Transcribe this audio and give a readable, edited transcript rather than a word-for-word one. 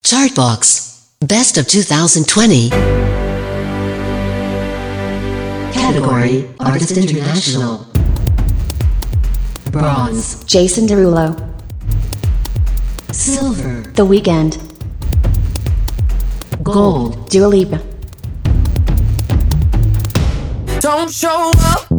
Chartbox. Best of 2020. Category Artist International. Bronze, Jason Derulo. Silver, The Weeknd. Gold, Dua Lipa. Don't show up